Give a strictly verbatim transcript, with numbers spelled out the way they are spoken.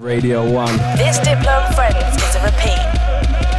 Radio one. This Diplo and Friends is a repeat.